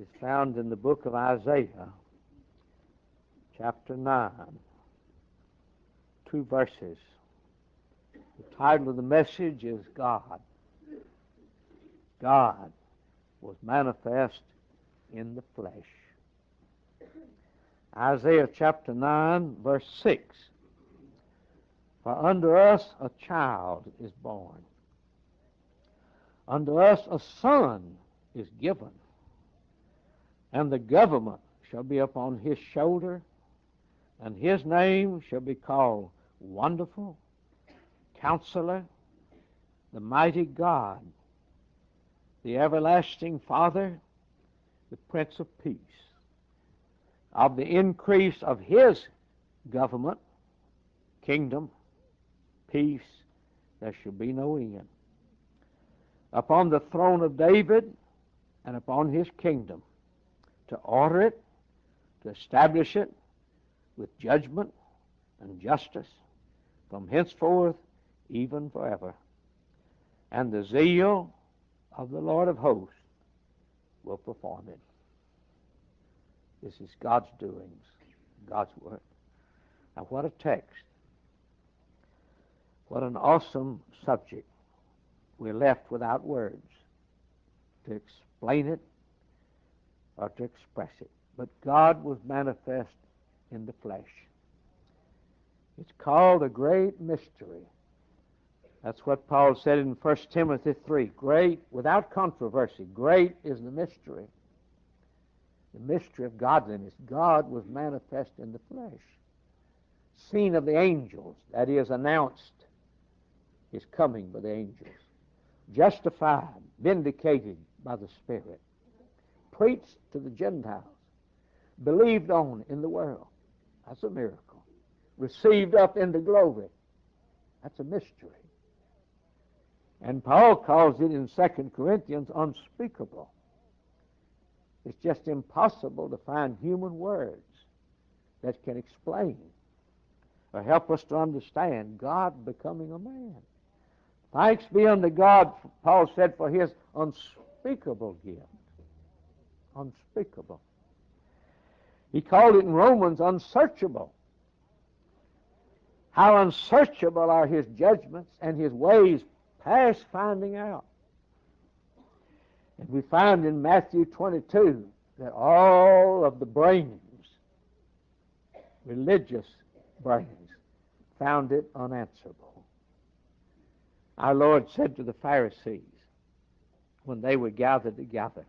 is found in the book of Isaiah, chapter 9, 2 verses. The title of the message is God. God was manifest in the flesh. Isaiah chapter 9, verse 6. For unto us a child is born. Unto us a son is given, and the government shall be upon his shoulder, and his name shall be called Wonderful, Counselor, the Mighty God, the Everlasting Father, the Prince of Peace. Of the increase of his government, kingdom, peace, there shall be no end. Upon the throne of David and upon his kingdom, to order it, to establish it with judgment and justice from henceforth even forever. And the zeal of the Lord of hosts will perform it. This is God's doings, God's word. Now what a text. What an awesome subject. We're left without words to explain it or to express it. But God was manifest in the flesh. It's called a great mystery. That's what Paul said in 1 Timothy 3. Great, without controversy, great is the mystery. The mystery of godliness. God was manifest in the flesh. Seen of the angels, that is, announced his coming by the angels. Justified, vindicated by the Spirit. Preached to the Gentiles. Believed on in the world. That's a miracle. Received up into glory. That's a mystery. And Paul calls it in 2 Corinthians unspeakable. It's just impossible to find human words that can explain or help us to understand God becoming a man. Thanks be unto God, Paul said, for his unspeakable gift. Unspeakable. He called it in Romans unsearchable. How unsearchable are his judgments and his ways past finding out. And we find in Matthew 22 that all of the brains, religious brains, found it unanswerable. Our Lord said to the Pharisees when they were gathered together,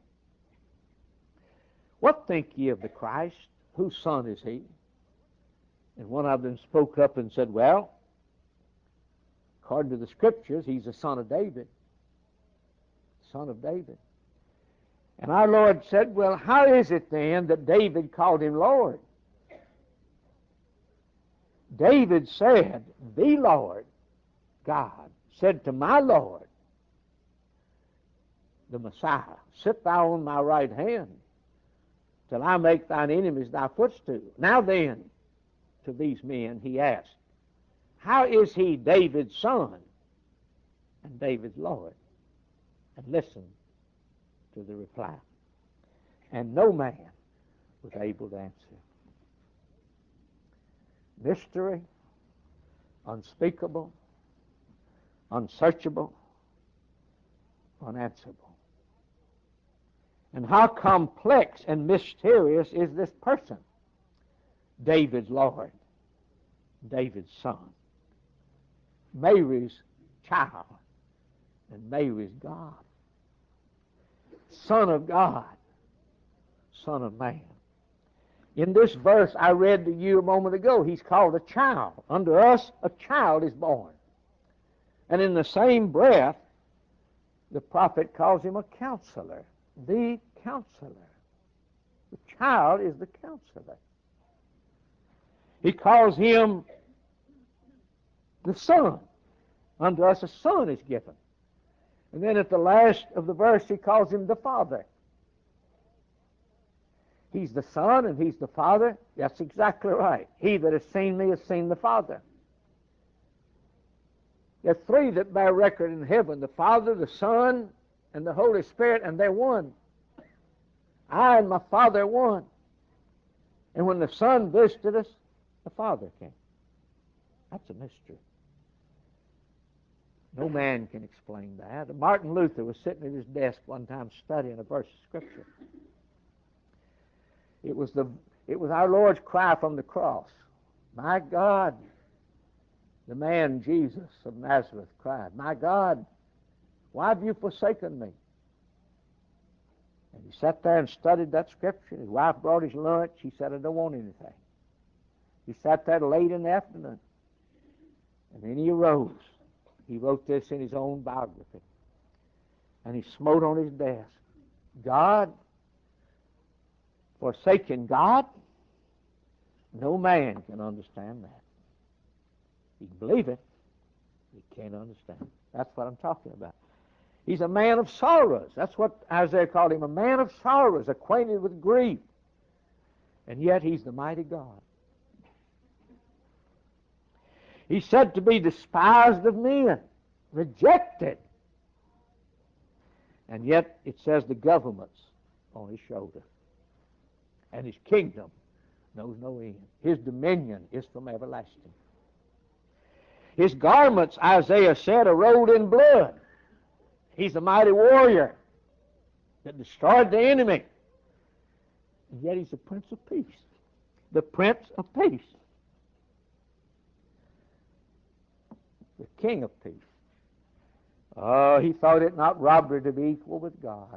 what think ye of the Christ? Whose son is he? And one of them spoke up and said, well, according to the Scriptures, he's the son of David. Son of David. And our Lord said, well, how is it then that David called him Lord? David said, the Lord, God, said to my Lord, the Messiah, sit thou on my right hand till I make thine enemies thy footstool. Now then, to these men he asked, how is he David's son and David's Lord? And listen to the reply. And no man was able to answer. Mystery, unspeakable, unsearchable, unanswerable. And how complex and mysterious is this person? David's Lord, David's son, Mary's child, and Mary's God. Son of God, Son of Man. In this verse I read to you a moment ago, he's called a child. Unto us a child is born. And in the same breath, the prophet calls him a counselor. The counselor. The child is the counselor. He calls him the son. Unto us a son is given. And then at the last of the verse, he calls him the Father. He's the Son and he's the Father. That's exactly right. He that has seen me has seen the Father. There are three that bear record in heaven, the Father, the Son, and the Holy Spirit, and they're one. I and my Father are one. And when the Son visited us, the Father came. That's a mystery. No man can explain that. Martin Luther was sitting at his desk one time studying a verse of Scripture. It was our Lord's cry from the cross. My God, the man Jesus of Nazareth cried, my God, why have you forsaken me? And he sat there and studied that Scripture. His wife brought his lunch. He said, I don't want anything. He sat there late in the afternoon. And then he arose. He wrote this in his own biography. And he smote on his desk. God, forsaken God? No man can understand that. He can believe it. He can't understand it. That's what I'm talking about. He's a man of sorrows. That's what Isaiah called him, a man of sorrows, acquainted with grief. And yet he's the mighty God. He's said to be despised of men, rejected. And yet it says the government's on his shoulder. And his kingdom knows no end. His dominion is from everlasting. His garments, Isaiah said, are rolled in blood. He's a mighty warrior that destroyed the enemy. And yet he's the Prince of Peace. The Prince of Peace. The King of Peace. Oh, he thought it not robbery to be equal with God.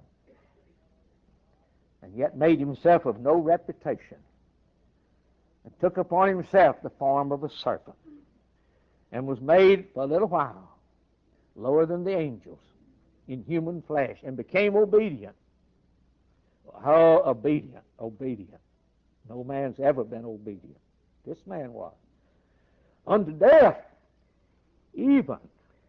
And yet made himself of no reputation. And took upon himself the form of a serpent. And was made for a little while lower than the angels in human flesh, and became obedient. Oh, obedient, obedient. No man's ever been obedient. This man was. Unto death, even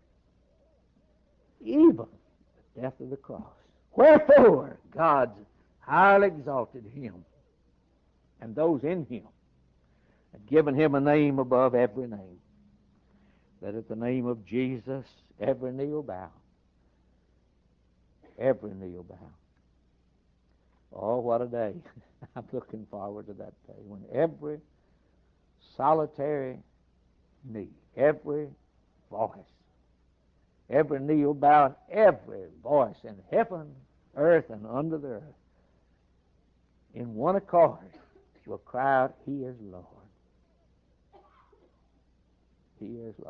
the death of the cross. Wherefore God highly exalted him, and those in him, and given him a name above every name, that at the name of Jesus every knee will bow. Every knee will bow. Oh, what a day. I'm looking forward to that day when every solitary knee, every voice, every knee will bow, and every voice in heaven, earth, and under the earth, in one accord, will cry out, He is Lord. He is Lord.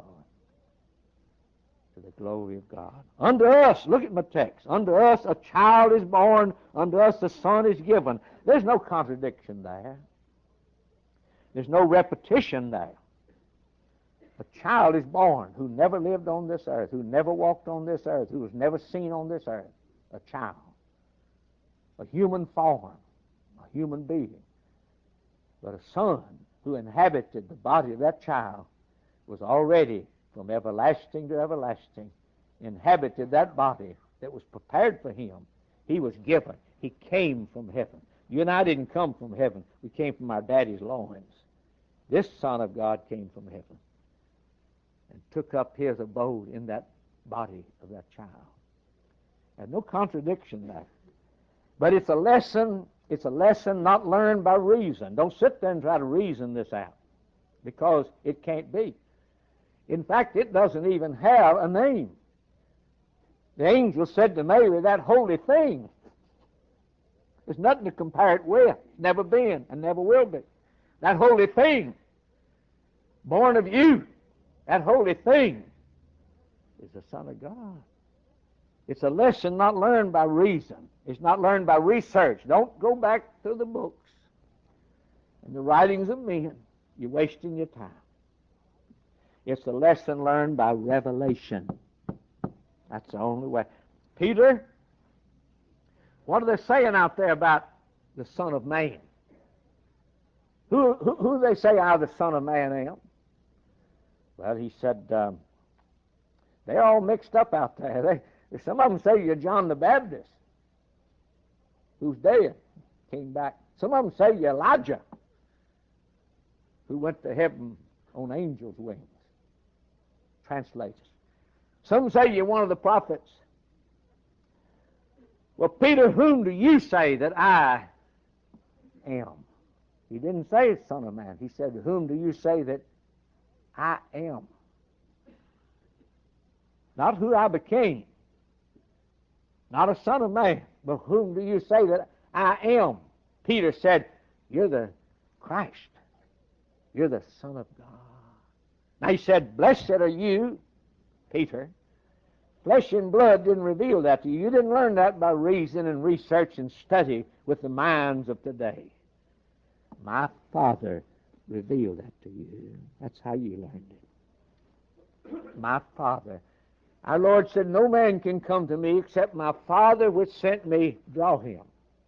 To the glory of God. Unto us, look at my text, unto us a child is born, unto us a son is given. There's no contradiction there. There's no repetition there. A child is born who never lived on this earth, who never walked on this earth, who was never seen on this earth. A child. A human form. A human being. But a son who inhabited the body of that child was already from everlasting to everlasting, inhabited that body that was prepared for him. He was given. He came from heaven. You and I didn't come from heaven. We came from our daddy's loins. This Son of God came from heaven and took up his abode in that body of that child. There's no contradiction there. But it's a lesson not learned by reason. Don't sit there and try to reason this out, because it can't be. In fact, it doesn't even have a name. The angel said to Mary, that holy thing, there's nothing to compare it with. It's never been and never will be. That holy thing, born of you, that holy thing is the Son of God. It's a lesson not learned by reason. It's not learned by research. Don't go back to the books and the writings of men. You're wasting your time. It's a lesson learned by revelation. That's the only way. Peter, what are they saying out there about the Son of Man? Who do they say I, the Son of Man, am? Well, he said, they're all mixed up out there. Some of them say you're John the Baptist, who's dead, came back. Some of them say you're Elijah, who went to heaven on angels' wings. Translators. Some say you're one of the prophets. Well, Peter, whom do you say that I, am. He didn't say Son of Man. He said, whom do you say that I am? Not who I became. Not a son of man. But whom do you say that I am? Peter said, you're the Christ. You're the Son of God. Now he said, blessed are you, Peter. Flesh and blood didn't reveal that to you. You didn't learn that by reason and research and study with the minds of today. My Father revealed that to you. That's how you learned it. My Father. Our Lord said, no man can come to me except my Father which sent me draw him.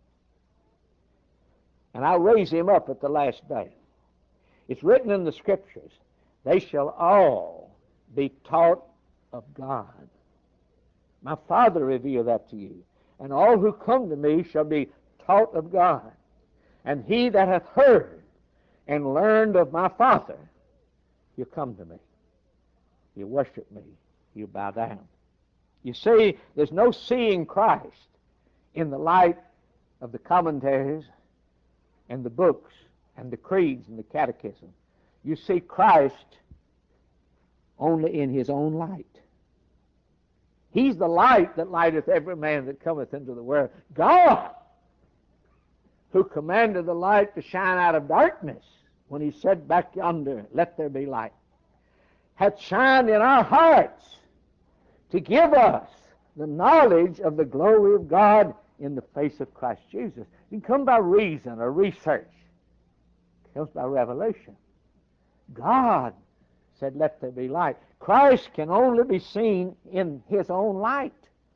And I'll raise him up at the last day. It's written in the Scriptures, they shall all be taught of God. My Father revealed that to you. And all who come to me shall be taught of God. And he that hath heard and learned of my Father, you come to me. You worship me. You bow down. You see, there's no seeing Christ in the light of the commentaries and the books and the creeds and the catechism. You see Christ only in his own light. He's the light that lighteth every man that cometh into the world. God, who commanded the light to shine out of darkness when he said back yonder, let there be light, hath shined in our hearts to give us the knowledge of the glory of God in the face of Christ Jesus. It can come by reason or research. It comes by revelation. God said, let there be light. Christ can only be seen in his own light.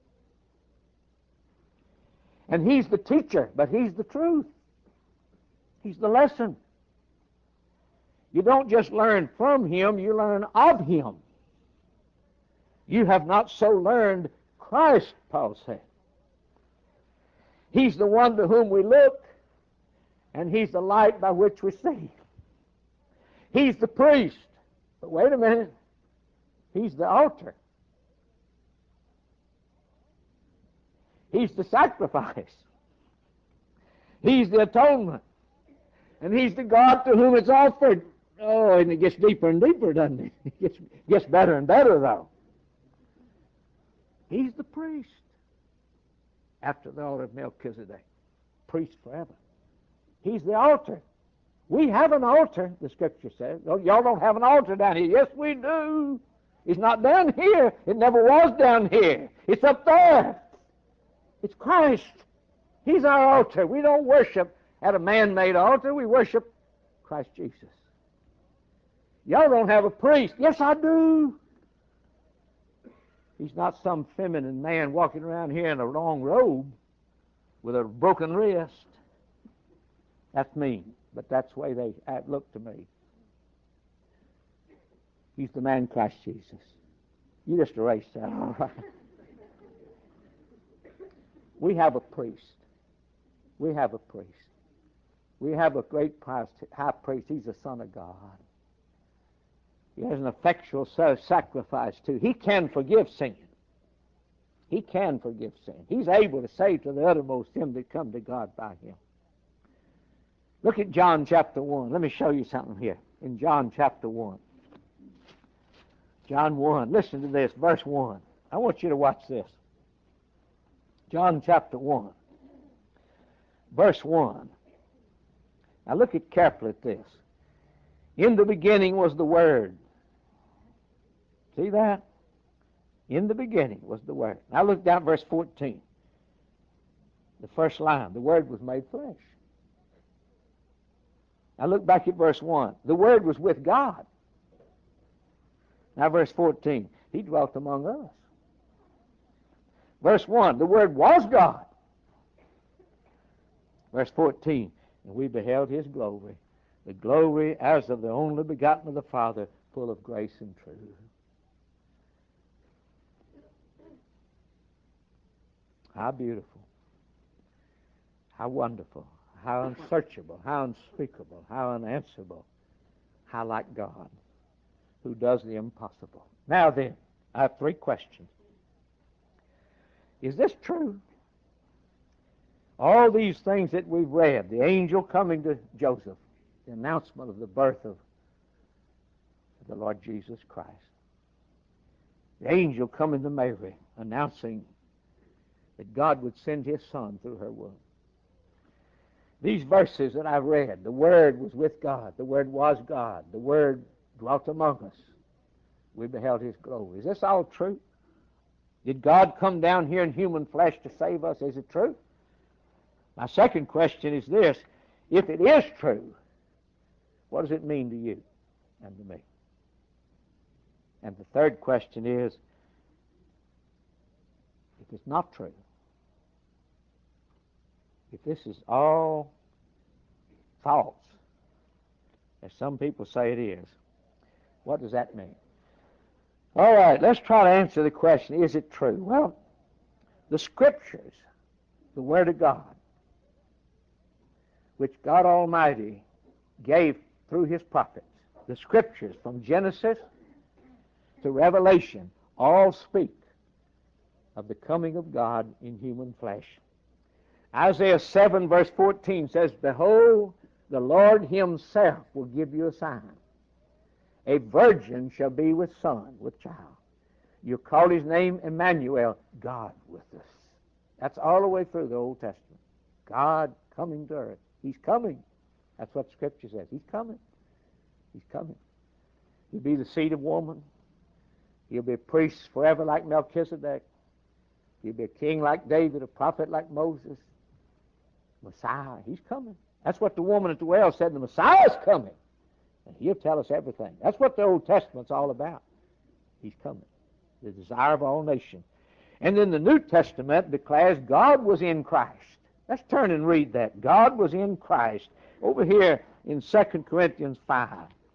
And he's the teacher, but he's the truth. He's the lesson. You don't just learn from him, you learn of him. You have not so learned Christ, Paul said. He's the one to whom we look, and he's the light by which we see. He's the priest. But wait a minute. He's the altar. He's the sacrifice. He's the atonement. And he's the God to whom it's offered. Oh, and it gets deeper and deeper, doesn't it? It gets better and better, though. He's the priest after the order of Melchizedek. Priest forever. He's the altar. We have an altar, the Scripture says. Oh, y'all don't have an altar down here. Yes, we do. It's not down here. It never was down here. It's up there. It's Christ. He's our altar. We don't worship at a man-made altar. We worship Christ Jesus. Y'all don't have a priest. Yes, I do. He's not some feminine man walking around here in a long robe with a broken wrist. That's mean, but that's the way they look to me. He's the man Christ Jesus. You just erase that, all right? We have a priest. We have a priest. We have a great high priest. He's the Son of God. He has an effectual sacrifice too. He can forgive sin. He can forgive sin. He's able to save to the uttermost them that come to God by him. Look at John chapter 1. Let me show you something here. In John chapter 1. John 1. Listen to this, verse 1. I want you to watch this. John chapter 1. Verse 1. Now look at carefully at this. In the beginning was the Word. See that? In the beginning was the Word. Now look down at verse 14. The first line. The Word was made flesh. Now look back at verse 1. The Word was with God. Now verse 14. He dwelt among us. Verse 1. The Word was God. Verse 14. And we beheld his glory. The glory as of the only begotten of the Father, full of grace and truth. How beautiful. How wonderful. How unsearchable. How unspeakable. How unanswerable. How like God, who does the impossible. Now then, I have three questions. Is this true? All these things that we've read, the angel coming to Joseph, the announcement of the birth of the Lord Jesus Christ, the angel coming to Mary, announcing that God would send his Son through her womb. These verses that I've read, the Word was with God, the Word was God, the Word dwelt among us, we beheld his glory. Is this all true? Did God come down here in human flesh to save us? Is it true? My second question is this: if it is true, what does it mean to you and to me? And the third question is, if it's not true, if this is all false, as some people say it is, what does that mean? All right, let's try to answer the question, is it true? Well, the Scriptures, the Word of God, which God Almighty gave through his prophets, the Scriptures from Genesis to Revelation, all speak of the coming of God in human flesh. Isaiah 7 verse 14 says, "Behold, the Lord himself will give you a sign. A virgin shall be with son, with child. You call his name Emmanuel, God with us." That's all the way through the Old Testament. God coming to earth. He's coming. That's what Scripture says. He's coming. He's coming. He'll be the seed of woman. He'll be a priest forever like Melchizedek. He'll be a king like David, a prophet like Moses. Messiah, he's coming. That's what the woman at the well said, the Messiah's coming. And he'll tell us everything. That's what the Old Testament's all about. He's coming. The desire of all nations. And then the New Testament declares God was in Christ. Let's turn and read that. God was in Christ. Over here in 2 Corinthians 5.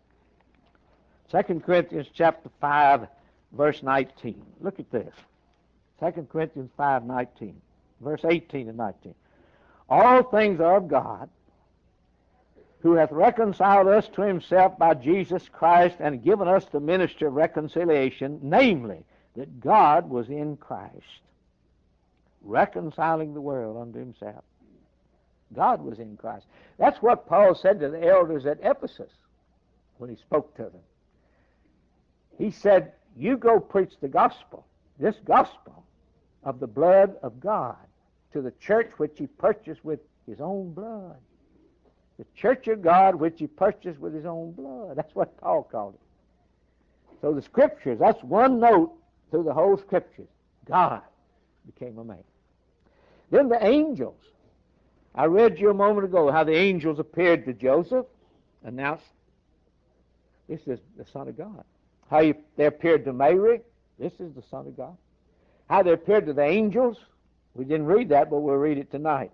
2 Corinthians chapter 5, verse 19. Look at this. 2 Corinthians 5:19, verse 18 and 19. "All things are of God, who hath reconciled us to himself by Jesus Christ, and given us the ministry of reconciliation, namely, that God was in Christ, reconciling the world unto himself." God was in Christ. That's what Paul said to the elders at Ephesus when he spoke to them. He said, you go preach the gospel, this gospel of the blood of God, to the church which he purchased with his own blood. The church of God which he purchased with his own blood. That's what Paul called it. So the Scriptures, that's one note through the whole Scriptures. God became a man. Then the angels. I read you a moment ago how the angels appeared to Joseph, announced, this is the Son of God. How they appeared to Mary, this is the Son of God. How they appeared to the angels, we didn't read that, but we'll read it tonight.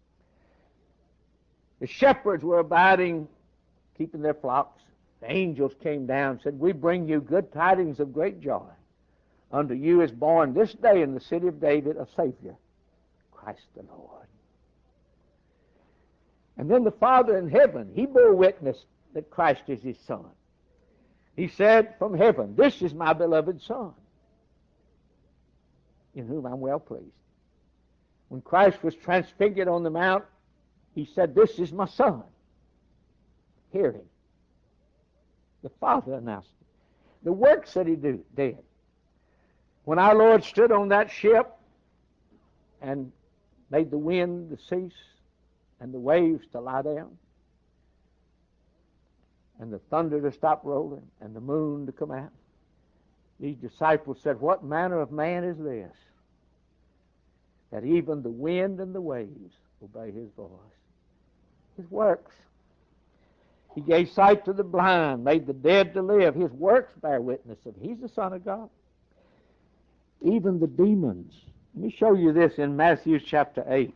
The shepherds were abiding, keeping their flocks. The angels came down and said, we bring you good tidings of great joy. Unto you is born this day in the city of David a Savior, Christ the Lord. And then the Father in heaven, he bore witness that Christ is his Son. He said from heaven, this is my beloved Son, in whom I'm well pleased. When Christ was transfigured on the mount, he said, this is my Son. Hear him. The Father announced it. The works that he did. When our Lord stood on that ship and made the wind to cease and the waves to lie down and the thunder to stop rolling and the moon to come out, these disciples said, what manner of man is this, that even the wind and the waves obey his voice? His works. He gave sight to the blind, made the dead to live. His works bear witness of him. He's the Son of God. Even the demons. Let me show you this in Matthew chapter 8.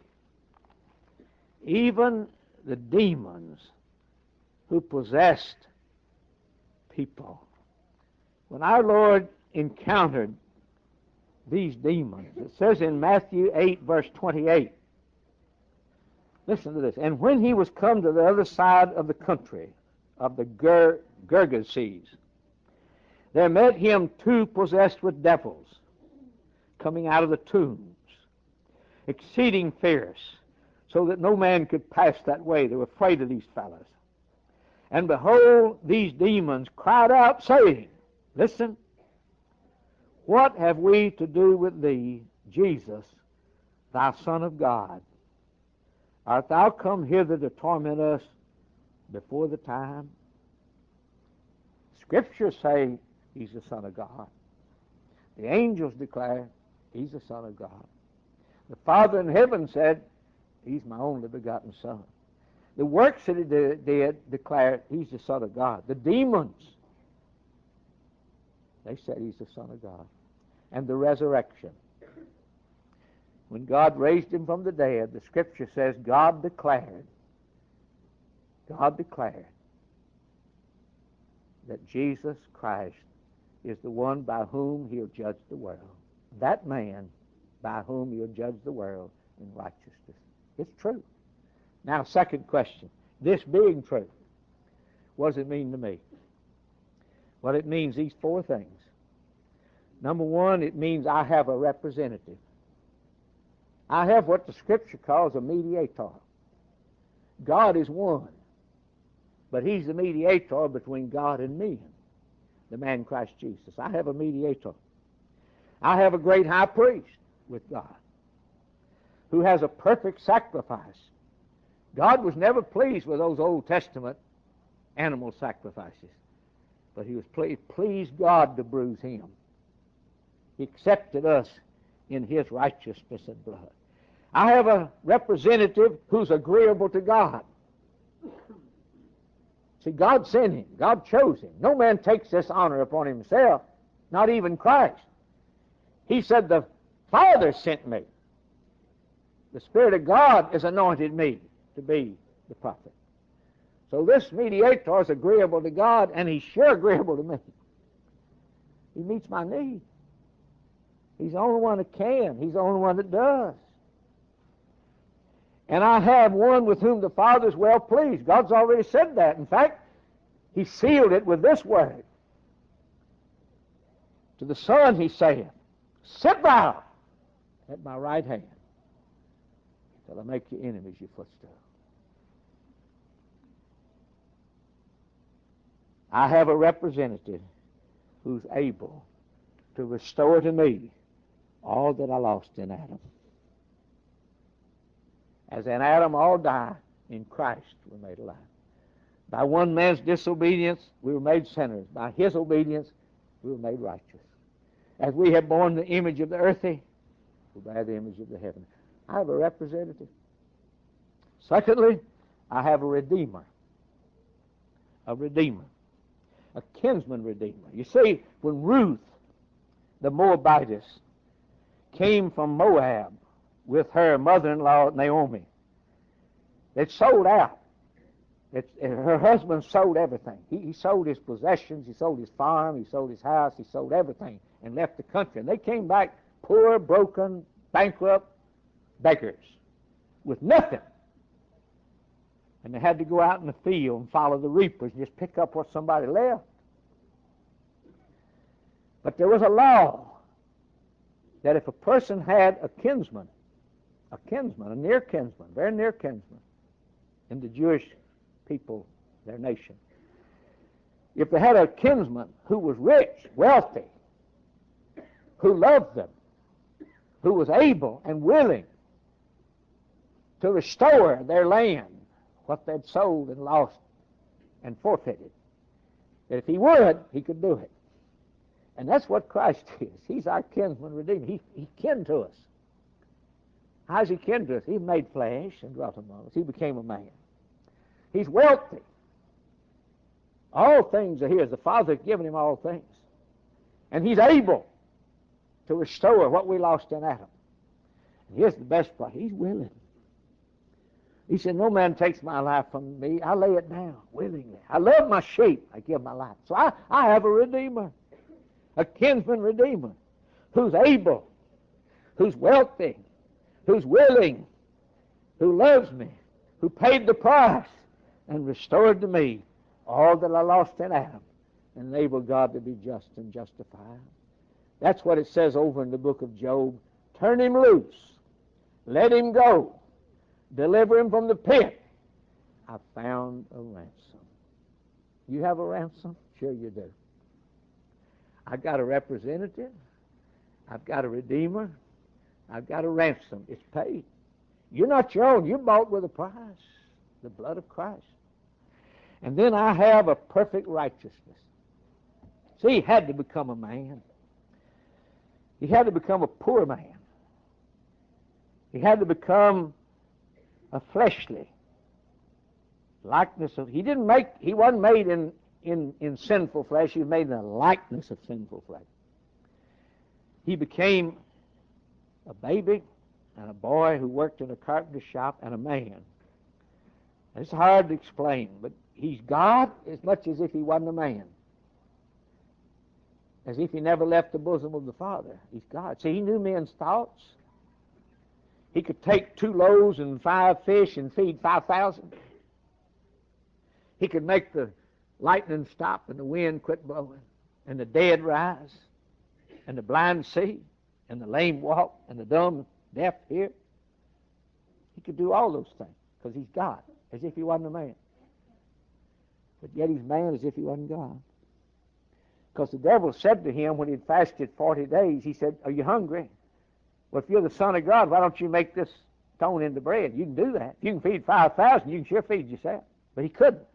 Even the demons who possessed people. When our Lord encountered these demons, it says in Matthew 8, verse 28, listen to this. And when he was come to the other side of the country, of the Gergeses, there met him two possessed with devils, coming out of the tombs, exceeding fierce, so that no man could pass that way. They were afraid of these fellows. And behold, these demons cried out, saying, listen, what have we to do with thee, Jesus, thou Son of God? Art thou come hither to torment us before the time? Scriptures say he's the Son of God. The angels declare he's the Son of God. The Father in heaven said, he's my only begotten Son. The works that he did declare he's the Son of God. The demons, they said he's the Son of God. And the resurrection. When God raised him from the dead, the Scripture says God declared that Jesus Christ is the one by whom he'll judge the world. That man by whom he'll judge the world in righteousness. It's true. Now, second question. This being true, what does it mean to me? Well, it means these four things. Number one, it means I have a representative. I have what the Scripture calls a mediator. God is one, but he's the mediator between God and me, the man Christ Jesus. I have a mediator. I have a great high priest with God who has a perfect sacrifice. God was never pleased with those Old Testament animal sacrifices, but he was pleased God to bruise him. He accepted us in his righteousness and blood. I have a representative who's agreeable to God. See, God sent him. God chose him. No man takes this honor upon himself, not even Christ. He said, the Father sent me. The Spirit of God has anointed me to be the prophet. So this mediator is agreeable to God, and he's sure agreeable to me. He meets my need. He's the only one that can. He's the only one that does. And I have one with whom the Father is well pleased. God's already said that. In fact, he sealed it with this word. To the Son he saith, sit thou at my right hand till I make your enemies your footstool. I have a representative who's able to restore to me all that I lost in Adam. As in Adam all die, in Christ we're made alive. By one man's disobedience, we were made sinners. By his obedience, we were made righteous. As we have borne the image of the earthy, we bear the image of the heavenly. I have a representative. Secondly, I have a redeemer. A redeemer. A kinsman redeemer. You see, when Ruth, the Moabitess, came from Moab with her mother-in-law Naomi, they'd sold out. Her husband sold everything. He sold his possessions, he sold his farm, he sold his house, he sold everything and left the country. And they came back poor, broken, bankrupt beggars with nothing. And they had to go out in the field and follow the reapers and just pick up what somebody left. But there was a law that if a person had a kinsman, a near kinsman, very near kinsman, in the Jewish people, their nation, if they had a kinsman who was rich, wealthy, who loved them, who was able and willing to restore their land, what they'd sold and lost and forfeited, that if he would, he could do it. And that's what Christ is. He's our kinsman redeemer. He kin to us. How's he kin to us? He made flesh and dwelt among us. He became a man. He's wealthy. All things are his. The Father has given him all things. And he's able to restore what we lost in Adam. And here's the best part. He's willing. He said, no man takes my life from me. I lay it down willingly. I love my sheep. I give my life. So I have a redeemer, a kinsman redeemer, who's able, who's wealthy, who's willing, who loves me, who paid the price and restored to me all that I lost in Adam and enabled God to be just and justified. That's what it says over in the book of Job. Turn him loose. Let him go. deliver him from the pit. I found a ransom. You have a ransom? Sure you do. I've got a representative. I've got a redeemer. I've got a ransom. It's paid. You're not your own. You're bought with a price, the blood of Christ. And then I have a perfect righteousness. See, he had to become a man. He had to become a poor man. He had to become a fleshly likeness of. He wasn't made in sinful flesh. He was made in the likeness of sinful flesh. He became a baby and a boy who worked in a carpenter's shop and a man. It's hard to explain, but he's God as much as if he wasn't a man. As if he never left the bosom of the Father. He's God. See, he knew men's thoughts. He could take 2 loaves and 5 fish and feed 5,000. He could make the lightning stop and the wind quit blowing and the dead rise and the blind see and the lame walk and the dumb and deaf hear. He could do all those things because he's God, as if he wasn't a man. But yet he's man as if he wasn't God. Because the devil said to him when he'd fasted 40 days, he said, are you hungry? Well, if you're the Son of God, why don't you make this stone into bread? You can do that. If you can feed 5,000, you can sure feed yourself. But he couldn't.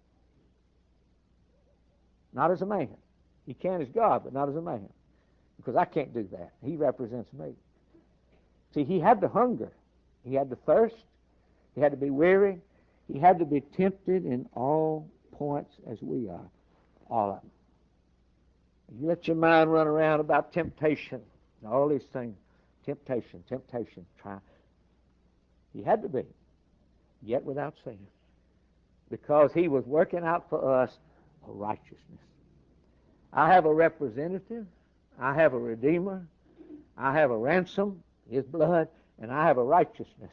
Not as a man. He can as God, but not as a man. Because I can't do that. He represents me. See, he had the hunger. He had the thirst. He had to be weary. He had to be tempted in all points as we are. All of them. You let your mind run around about temptation and all these things. Temptation, try. He had to be, yet without sin. Because he was working out for us a righteousness. I have a representative. I have a redeemer. I have a ransom, his blood, and I have a righteousness.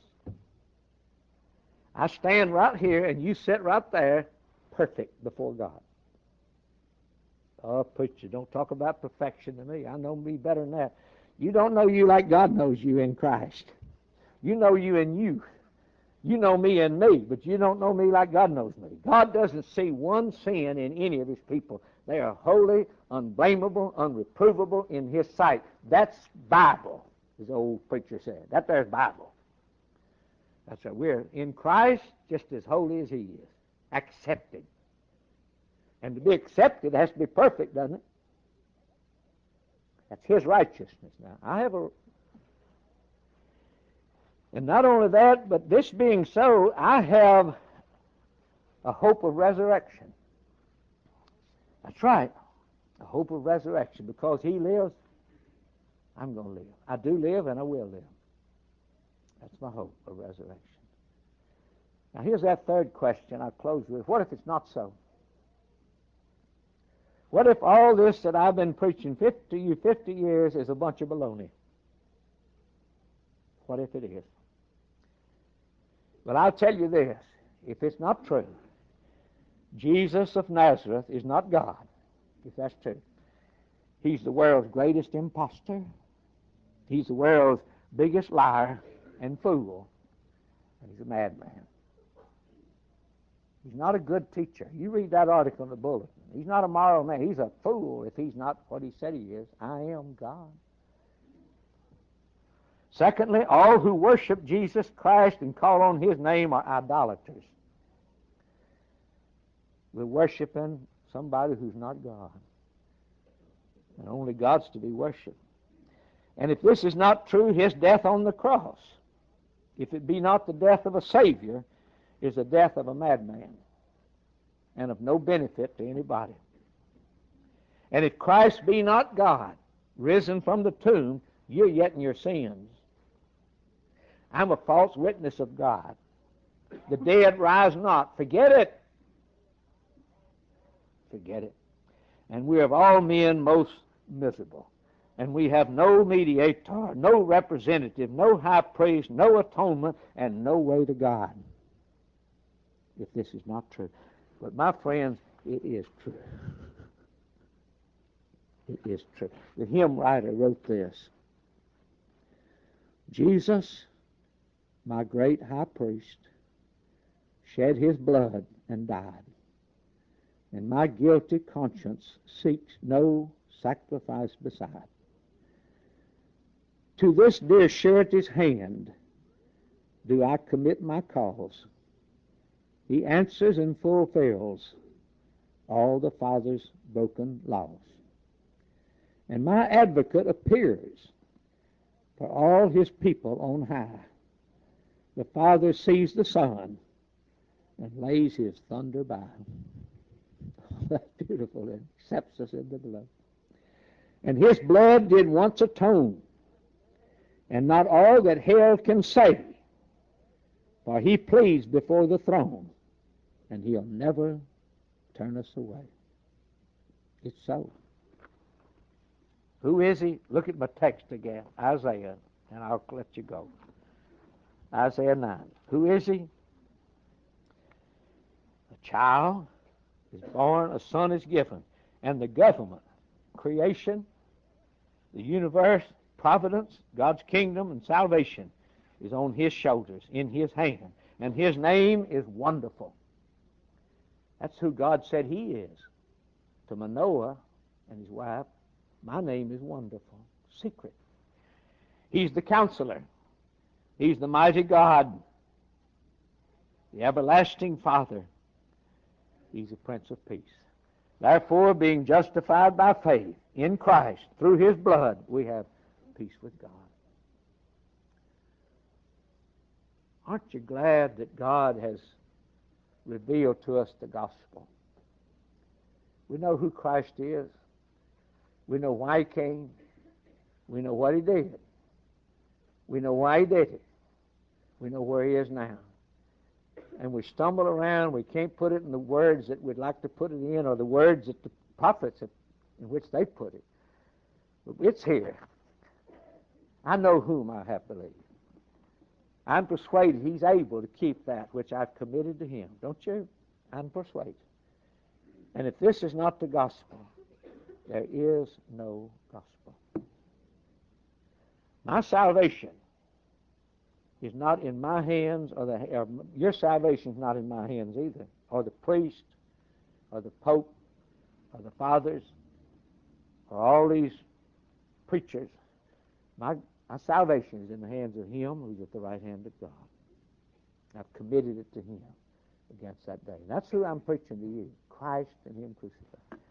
I stand right here and you sit right there, perfect before God. Oh, preacher, don't talk about perfection to me. I know me better than that. You don't know you like God knows you in Christ. You know you in you. You know me in me, but you don't know me like God knows me. God doesn't see one sin in any of his people. They are holy, unblameable, unreprovable in his sight. That's Bible, as the old preacher said. That there's Bible. That's right. We're in Christ just as holy as he is. Accepted. And to be accepted has to be perfect, doesn't it? That's his righteousness. Now, and not only that, but this being so, I have a hope of resurrection. That's right, a hope of resurrection. Because he lives, I'm going to live. I do live and I will live. That's my hope of resurrection. Now, here's that third question I'll close with. What if it's not so? What if all this that I've been preaching 50 years is a bunch of baloney? What if it is? Well, I'll tell you this. If it's not true, Jesus of Nazareth is not God, if that's true. He's the world's greatest imposter. He's the world's biggest liar and fool. And he's a madman. He's not a good teacher. You read that article in the bulletin. He's not a moral man. He's a fool if he's not what he said he is. I am God. Secondly, all who worship Jesus Christ and call on his name are idolaters. We're worshiping somebody who's not God. And only God's to be worshipped. And if this is not true, his death on the cross, if it be not the death of a Savior, is the death of a madman and of no benefit to anybody. And if Christ be not God, risen from the tomb, you're yet in your sins. I'm a false witness of God. The dead rise not. Forget it. Forget it. And we are of all men most miserable. And we have no mediator, no representative, no high priest, no atonement, and no way to God. If this is not true. But my friends, it is true. It is true. The hymn writer wrote this. Jesus my great high priest, shed his blood and died, and my guilty conscience seeks no sacrifice beside. To this dear surety's hand do I commit my cause. He answers and fulfills all the Father's broken laws. And my advocate appears for all his people on high. The Father sees the Son and lays his thunder by. That's beautiful. It accepts us in the blood. And his blood did once atone, and not all that hell can say, for he pleads before the throne, and he'll never turn us away. It's so. Who is he? Look at my text again, Isaiah, and I'll let you go. Isaiah 9. Who is he? A child is born, a son is given, and the government, creation, the universe, providence, God's kingdom, and salvation is on his shoulders, in his hand, and his name is Wonderful. That's who God said he is to Manoah and his wife. My name is Wonderful, Secret. He's the Counselor. He's the mighty God, the everlasting Father. He's the Prince of Peace. Therefore, being justified by faith in Christ through his blood, we have peace with God. Aren't you glad that God has revealed to us the gospel? We know who Christ is. We know why he came. We know what he did. We know why he did it. We know where he is now. And we stumble around. We can't put it in the words that we'd like to put it in, or the words that the prophets in which they put it. But it's here. I know whom I have believed. I'm persuaded he's able to keep that which I've committed to him. Don't you? I'm persuaded. And if this is not the gospel, there is no gospel. My salvation is not in my hands, or your salvation is not in my hands either, or the priest, or the pope, or the fathers, or all these preachers. My salvation is in the hands of him who's at the right hand of God. I've committed it to him against that day. That's who I'm preaching to you, Christ and him crucified.